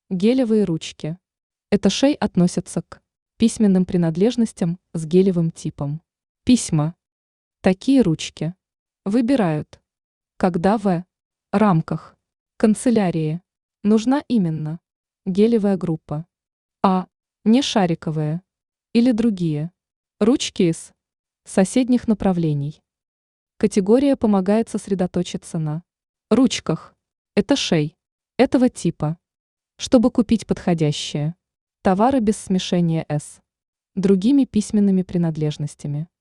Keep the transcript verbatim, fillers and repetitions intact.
Гелевые ручки. Это шей относятся к письменным принадлежностям с гелевым типом. Письма. Такие ручки выбирают, когда в рамках канцелярии нужна именно гелевая группа, а не шариковые или другие ручки из соседних направлений. Категория помогает сосредоточиться на ручках. Это шей этого типа, чтобы купить подходящие товары без смешения с другими письменными принадлежностями.